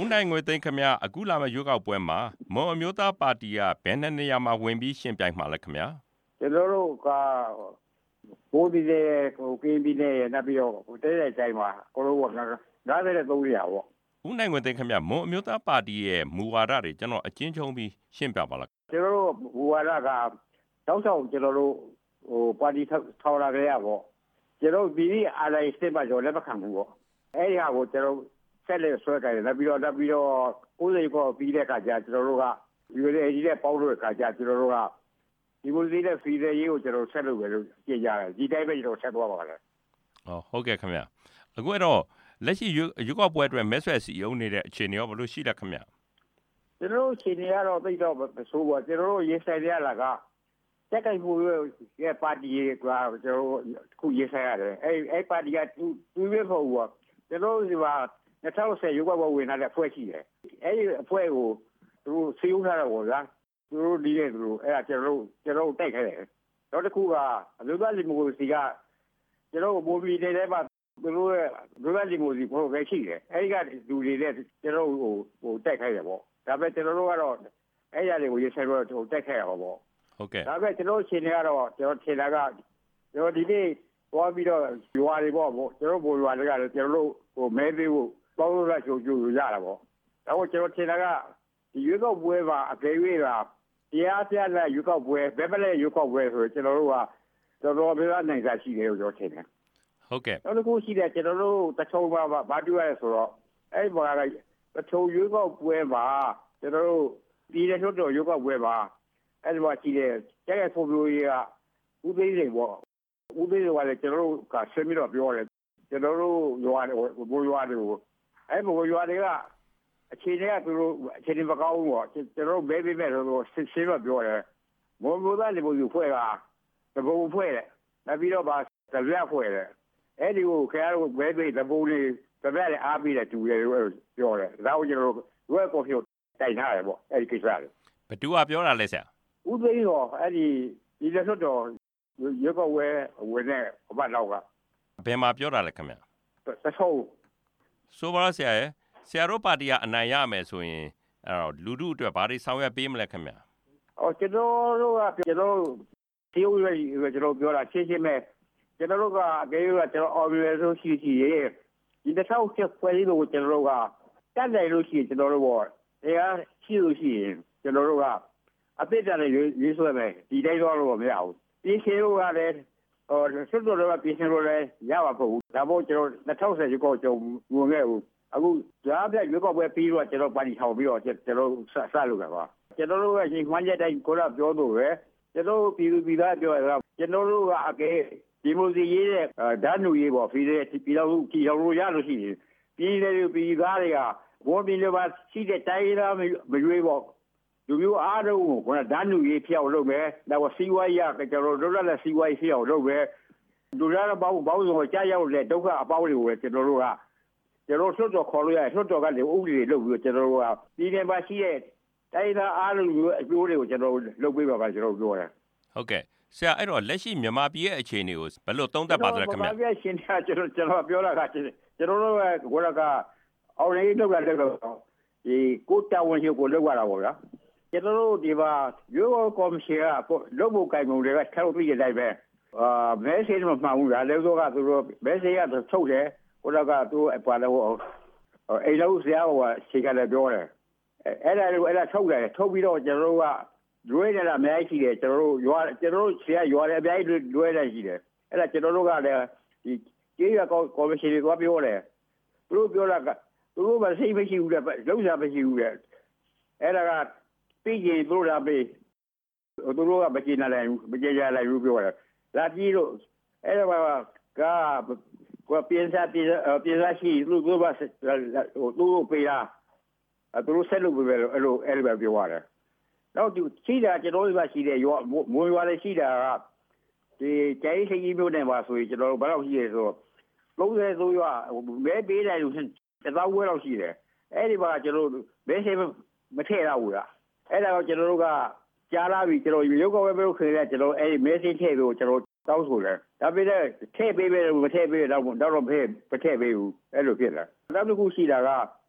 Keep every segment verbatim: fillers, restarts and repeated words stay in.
ဦးနိုင်ငွေသိန်းခင်ဗျာအခုလာမယ့်ရွေးကောက်ပွဲမှာမွန်အမျိုးသားပါတီကဘယ်နှစ်နေရာမှာဝင်ပြီးရှင်းပြိုင်မှာလဲခင်ဗျာကျွန်တော်တို့ကဘိုးဒီတဲ့ဟိုကင်းပြီးနေနောက်ပြီးတော့ဟိုတဲတဲ့တိုင်းမှာကိုလိုကငါးဆယ်သုံးရာပေါ့ဦးနိုင်ငွေသိန်းခင်ဗျာမွန်အမျိုးသားပါတီရဲ့မူဝါဒတွေကျွန်တော်အချင်းချင်းပြီးရှင်းပြပါလားကျွန်တော်တို့မူဝါဒကတောက်ဆောင်ကျွန်တော်တို့ဟိုပါတီထောင်လာကြရပေါ့ကျွန်တော်ဒီဒီအားလိုက်စပါကြောလည်းမခံဘူးပေါ့အဲ့ဒီဟာကိုကျွန်တော်ဆက်လက်ဆွဲကြတယ်နောက်ပြီးတော့နောက်ပြီးတော့ကိုယ်စိတ်ကိုပြီးတဲ့အခါကျကျွန်တော်တို့ကဒီလိုအကြီးတဲ့ပေါင်းလို့အခါကျကျွန်တော်တို့ကဒီလိုလေးတဲ့ဖီးတဲ့ရေးကိုကျွန်တော်ဆက်လုပ်ပဲလို့ကြည့်ကြတယ်ဒီတိုင်းပဲကျွန်တော်ဆက်သွားပါလားဟောဟုတ်ကဲ့ခင်ဗျအခုတော့လက်ရှိရွေးကောက်ပွဲအတွက်မဲဆွယ်စီအုံနေတဲ့အခြေအနေရောဘယ်လိုရှိလဲခင်ဗျကျွန်တော်တို့အခြေအနေကတော့သိတော့မဆိုးပါကျွန်တော်တို့ရေးဆိုင်ရလာကတက်ကြိုက်မှုရဲ့ပါတီကကျွန်တော်ခုရေးဆိုင်ရတယ်အဲ့အဲ့ပါတီကသူသူရွေးဖို့ပေါ့ကျွန်တော်ဒီမှာ၂၀၁၀ရွေးကောက်ပွဲဝင်လာတဲ့အဖွဲ့ရှိတယ်အဲ့ဒီအဖွဲ့ကိုသူစီးဥထားတော့ဗျာသူတို့ဒီရဲ့သူတို့အဲ့ဒါကျွန်တော်တို့ကျွန်တော်တိုက်ခိုက်တယ်နောက်တစ်ခုကအမျိုးသားလီမိုစီကကျွန်တော်မိုဘီနေတဲ့မှာသူတို့ရဲ့အမျိုးသားလီမိုစီပေါ်ပဲရှိတယ်အဲ့ဒီကလူတွေနဲ့ကျွန်တော်ဟိုဟိုတိုက်ခိုက်တယ်ပေါ့ဒါပေမဲ့ကျွန်တော်တို့ကတော့အဲ့ရတွေကိုရေးဆိုင်တော့ဟိုတိုက်ခိုက်ရပါပေါ့ဟုတ်ကဲ့ဒါပေမဲ့ကျွန်တော်ရှင်တွေကတော့ကျွန်တော်ထင်တာကကျွန်တော်ဒီနေ့သွားပြီးတော့ရွာတွေပေါ့ကျွန်တော်ဘိုးရွာတွေကလည်းကျွန်တော်တို့ဟိုမဲသေးဖို့ပေါင်းလို့ရချိုးချိုးရတာပေါ့ဒါကိုကျွန်တော်ထင်တာကဒီရွေးကောက်ပွဲမှာအကြိမ်ရွေးတာတရားပြတဲ့ရွေးကောက်ပွဲဘယ်မလဲရွေးကောက်ပွဲဆိုကျွန်တော်တို့ကတော်တော်ပြည့်နိုင်စားရှိတယ်လို့ကျွန်တော်ထင်တယ်ဟုတ်ကဲ့နောက်တစ်ခုရှိတယ်ကျွန်တော်တို့တချုံမှာဘာတူရဲဆိုတော့အဲ့ဘာကတချုံရွေးကောက်ပွဲမှာကျွန်တော်တို့ပြည်နယ်ထုတ်တော်ရွေးကောက်ပွဲမှာအဲ့ဒီမှာရှိတယ်ကျဲဖိုပြိုကြီးကဦးသိန်းစိန်ပေါ့ဦးသိန်းစိန်ကလည်းကျွန်တော်တို့ကဆွေးပြီးတော့ပြောတယ်ကျွန်တော်တို့ရွာဘိုးရွာတွေကိုအဲ့ဘိုးရွာတွေကအခြေအနေကသူတို့အခြေအနေမကောင်းဘူးပေါ့ကျွန်တော်တို့ဘဲပေးမဲ့လို့စစ်စစ်တော့ပြောတယ်မွန်မိုးသားလေဘိုးယူဖွဲ့ကတဘုံဖွဲ့တယ်နောက်ပြီးတော့ဗာတပြက်ဖွဲ့တယ်အဲ့ဒီကိုခင်ဗျားတို့ဘဲပေးတဘုံလေးတပြက်လည်းအားပေးတယ်တူတယ်လို့ပြောတယ်ဒါကိုကျွန်တော်တို့ရွက်ကော်ဖီတိုင်ထားတယ်ပေါ့အဲ့ဒီကိစ္စလေဘသူကပြောတာလဲဆရာဦးသိန်းရောအဲ့ဒီဒီလက်စွပ်တော်ရွက်ကော်ဝဲဝင်တဲ့ဘတ်တော့ကဘယ်မှာပြောတာလဲခင်ဗျတဆိုးဆိုပါဆရာရဲ့ဆရာတို့ပါတီကအနိုင်ရမယ်ဆိုရင်အဲ့တော့လူထုအတွက်ဘာတွေဆောင်ရွက်ပေးမလဲခင်ဗျအော်ကျွန်တော်တို့ကကျွန်တော်တီယိုရကျွန်တော်ပြောတာရှင်းရှင်းပဲကျွန်တော်တို့ကအကြေးကကျွန်တော်အော်ဘီဆိုရှိရှိရဲ့ဒီတစ်ထောက်ချက်ဖွဲ့လေးကိုကျွန်တော်တို့ကတက်တယ်လို့ရှိရင်ကျွန်တော်တို့ပေါ့တရားရှိလို့ရှိရင်ကျွန်တော်တို့ကအပြစ်တယ်ရေးဆွဲမယ်ဒီတိုင်းတော့လို့မရဘူးဒီခေတ်ကလည်းဟိုစွတ်တော်ကပြင်ဆင်လို့လည်းရပါဖို့ဒါမို့ကျွန်တော်၂၀၁၀ကျော်ကျော်ဝင်ခဲ့ဘူးအခုကြားပြရွေးကောက်ပွဲပြီးတော့ကျွန်တော်ပါတီထောင်ပြီးတော့ကျွန်တော်စလုပ်တာပါကျွန်တော်တို့ကရှင်မှန်းချက်တိုင်းကိုယ်ကပြောလို့ပဲကျွန်တော်ပြည်သူပြည်သားပြောရတာကျွန်တော်တို့ကအကဲဒီမိုစီရေးတဲ့ဓာတ်နုရေးပေါ့ဖီတဲ့ပြည်တော်လူပြည်တော်လူရလို့ရှိရင်ပြည်တယ်ပြည်သားတွေကဘောပြည်လိုပါရှိတဲ့တိုင်းသားမရွေးပေါ့လူမျိုးအားလုံးကိုကဓာတ်နုရေးဖျောက်လုပ်မယ်တော့စီဝါရကျွန်တော်တို့လည်းစီဝါရဖျောက်လုပ်မယ်လူရတော့ဘောင်းဘောင်းဆိုကြားရောက်တဲ့ဒုက္ခအပေါင်းတွေကိုကျွန်တော်တို့ကကျွန်တော်ဆွတ်တော်ခေါ်လို့ရဆွတ်တော်ကလည်းဥပဒေတွေလုပ်ပြီးကျွန်တော်တို့ကဒီနေ့ပါရှိတဲ့တိုင်းသားအားလုံးကိုအကျိုးတွေကိုကျွန်တော်လုပ်ပေးပါပါကျွန်တော်ပြောတယ်ဟုတ်ကဲ့ဆရာအဲ့တော့လက်ရှိမြန်မာပြည်ရဲ့အခြေအနေကိုဘယ်လိုသုံးသပ်ပါသလဲခင်ဗျာမြန်မာပြည်ရှင်တာကျွန်တော်ကျွန်တော်ပြောတာကကျွန်တော်တို့ကကိုရကအော်လေးလုပ်ရတယ်တော့ဒီကိုတာဝန်ရှိကိုလုပ်ရတာပေါ့ဗျာကျွန်တော်တို့ဒီမှာရိုးရိုးကော်မရှင်ကလုပ်ဖို့ကြိုင်မှုတွေကထောက်ပြီးကြတိုင်းပဲအာမဲဆေးမမှန်ဘူးလားလည်းတော့ကသူတို့မဲဆေးကထုတ်တယ်ကိုရကသူ့အပါလို့အိမ်လုံးဆရာကရှေ့ကလည်းပြောတယ်အဲ့ဒါကိုအဲ့ဒါထုတ်တယ်ထုတ်ပြီးတော့ကျွန်တော်တို့ကလွဲနေတာအများကြီးရှိတယ်ကျွန်တော်တို့ရွာကျွန်တော်တို့ဆရာရွာလည်းအများကြီးလွဲနေရှိတယ်အဲ့ဒါကျွန်တော်တို့ကလည်းဒီကြေးရကော်မရှင်တွေကပြောတယ်သူတို့ပြောတာကသူတို့မစိတ်မရှိဘူးလေလုံးစားမရှိဘူးလေအဲ့ဒါကပြီးရင်သူတို့ကပေးသူတို့ကမကြည့်နိုင်ဘူးမကြည့်ရနိုင်ဘူးပြောတယ်လာကြည့်လို့အဲ့ဒါကကိုပြင်စားပြင်ပြင်စားရှိသူတို့ကသူတို့ပေးတာသူတို့ဆက်လုပ်ပေးတယ်အဲ့လိုအဲ့လိုပြောရတယ်နောက်ဒီရှိတာကျွန်တော်တို့ကရှိတယ်ရွာမွေရွာလည်းရှိတာကဒီကျဲစိတ်ကြီးမျိုးနဲ့ပါဆိုရင်ကျွန်တော်တို့ဘယ်လောက်ရှိရဲဆိုတော့လုံးဝဆိုရွာမဲပေးတယ်လို့တသောဝဲလောက်ရှိတယ်အဲ့ဒီမှာကျွန်တော်တို့မဲဆေးမထည့်ရဘူးလားအဲ့ဒါကိုကျွန်တော်တို့ကကြားလာပြီကျွန်တော်ရုပ်ကောဝဲမလို့ခင်ဗျာကျွန်တော်အဲ့ဒီမဲဆေးထည့်ပြီးကျွန်တော်တောင်းဆိုတယ်ဒါပေမဲ့ထည့်ပေးပဲမထည့်ပေးတော့တော့တော့ဖေးမထည့်ပေးဘူးအဲ့လိုဖြစ်လာနောက်တစ်ခုရှိတာက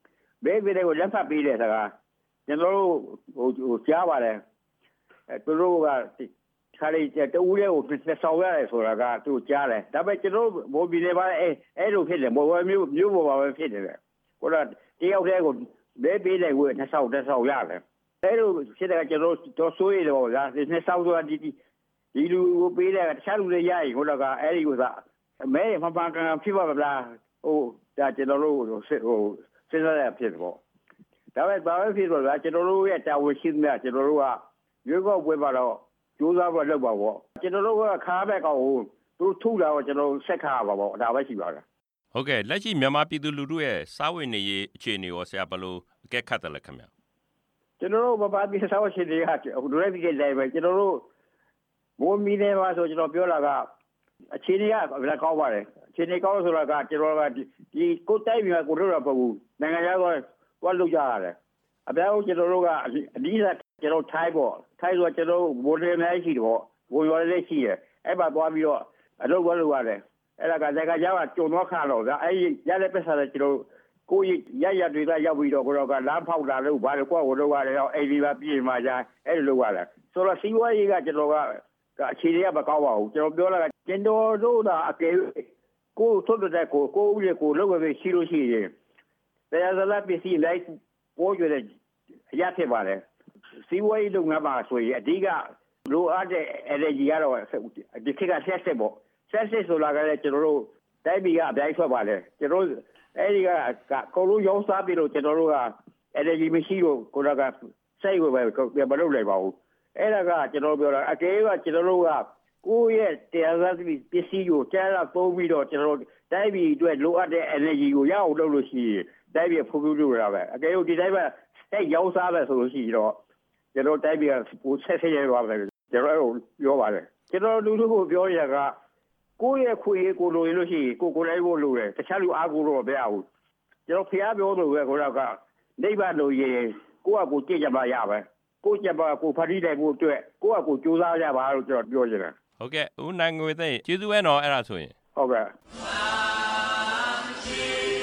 ဘယ်ပြည်တွေကိုလက်ဖက်ပေးတဲ့စကားကျွန်တော်တို့ဟိုဟိုကြားပါတယ်အဲသူတို့ကခါလေးတူဦးလေးကိုနှစ်ဆောင်ရတယ်ဆိုတာကသူကြားတယ်ဒါပေမဲ့ကျွန်တော်ဘိုးပြည်တွေပါအဲအဲ့လိုဖြစ်တယ်ဘောမျိုးမျိုးပေါ်ပါပဲဖြစ်တယ်ကိုတော့တယောက်တည်းကိုဘယ်ပေးတယ်ကိုနှစ်ဆောင်တစ်ဆောင်ရတယ်အဲ့လိုဖြစ်တယ်ကျွန်တော်တော့ဆိုရတော့ဗျာနှစ်ဆောင်ဆိုတာဒီဒီလူကိုပေးတယ်တခြားလူတွေရရင်ကိုတော့ကအဲ့ဒီကိုသာမဲမပန်ကန်ဖြစ်ပါမလားဟိုဒါကျွန်တော်တို့ဟိုစဉ်းစားရဖြစ်တယ်ပေါ့ဒါပေမဲ့ဘာပဲဖြစ်တော့ဗျာကျွန်တော်တို့ရဲ့တာဝန်ရှိသမျှကျွန်တော်တို့ကရွေးကောက်ပွဲပါတော့ကြိုးစားဖို့လုပ်ပါပေါ့ကျွန်တော်တို့ကခါပဲကောက်ကိုသူထုလာတော့ကျွန်တော်ဆက်ခါပါပေါ့ဒါပဲရှိပါလားဟုတ်ကဲ့လက်ရှိမြန်မာပြည်သူလူထုရဲ့စားဝတ်နေရေးအခြေအနေရောဆရာဘယ်လိုအကဲခတ်တယ်လဲခင်ဗျာကျွန်တော်တို့ဘာပြည်စားဝတ်နေရေးကဒိုရက်ဒီကလည်းပဲကျွန်တော်တို့မိုးမီနေပါဆိုကျွန်တော်ပြောလာကအခြေအနေကဘယ်လောက်ကောင်းပါလဲအခြေအနေကောင်းဆိုတာကကျွန်တော်ကဒီကိုတိုက်ပြီးကိုတို့တော့မဟုတ်ဘူးနိုင်ငံခြားကဝတ်လုပ်ကြရတယ်အပြောင်းကျွန်တော်တို့ကအဒီကကျွန်တော်ထိုင်းပေါ့ထိုင်းဆိုကျွန်တော်ဘိုးတွေအများကြီးရှိတယ်ပေါ့ဘိုးရွာလေးရှိတယ်အဲ့ပါသွားပြီးတော့အလုပ်ဝတ်လုပ်ရတယ်အဲ့ဒါကဇက်ကကြောက်ကြုံတော့ခါတော့ဗျအဲ့ရတဲ့ပစ္စည်းကျွန်တော်ကိုရရတွေကရောက်ပြီးတော့ကိုတော့ကလမ်းဖောက်တာလို့ဘာလို့ကိုကိုလုပ်ရတယ်အိမ်ဒီပါပြည်မှာကြာအဲ့လိုလုပ်ရတယ်ဆိုတော့စီးပွားရေးကကျွန်တော်ကအခြေအနေကမကောင်းပါဘူးကျွန်တော်ပြောလာကကျွန်တော်တို့ကအကယ်ကိုထုတ်တဲ့ကိုကိုဦးရဲ့ကိုလုပ်ရရှိလို့ရှိရင်တရားစလာပစ္စည်းလိုက်ပေါ်ကြတဲ့အရာဖြစ်ပါတယ်စီးပွားရေးလုပ်ငန်းမှာဆိုရင်အဓိကလိုအပ်တဲ့ energy ကတော့ဒီခေတ်ကဆက်ဆက်ပေါ့ဆက်ဆက်ဆိုလာကြတဲ့ကျွန်တော်တို့တိုင်းပြည်ကအပြိုင်ထွက်ပါတယ်ကျွန်တော်အဲ့ဒီကကိုလိုရောစားပြီးတော့ကျွန်တော်တို့က energy မရှိလို့ကိုတော့ကစိတ်ကိုပဲမလုပ်လိုက်ပါဘူးအဲ့ဒါကကျွန်တော်ပြောတာအကယ်ကကျွန်တော်တို့ကကိုယ့်ရဲ့တရားစားပစ္စည်းကိုကြားလာသုံးပြီးတော့ကျွန်တော်တို့တိုင်းပြည်အတွက်လိုအပ်တဲ့ energy ကိုရအောင်လုပ်လို့ရှိရင်တိုင်းပြည်ဖူးဖူးလို့ရပါပဲအကယ်လို့ဒီတိုင်းပဲစိတ်ရောစားပဲဆိုလို့ရှိတော့ကျွန်တော်တိုင်းပြည်ကပူဆက်ဆက်ရပါပဲကျွန်တော်ပြောပါတယ်ကျွန်တော်လူလူကိုပြောရကကိုယ့်ရဲ့ခွေကိုလိုရလို့ရှိရင်ကိုကိုလိုက်ဖို့လိုတယ်တခြားလူအားကိုတော့မရဘူးကျွန်တော်ဖျားပြောလို့ပဲကိုတော့ကနိဗ္ဗာန်လိုရင်ကိုယ့်အကိုကြည့်ကြပါရပါကိုယ့်ချက်ပါကိုဖတိလိုက်ဖို့အတွက်ကိုယ့်အကိုကြိုးစားကြပါလို့ကျွန်တော်ပြောချင်တယ်ဟုတ်ကဲ့ဦးနိုင်ငွေသိကျေးဇူးပဲနော်အဲ့ဒါဆိုရင်ဟုတ်ကဲ့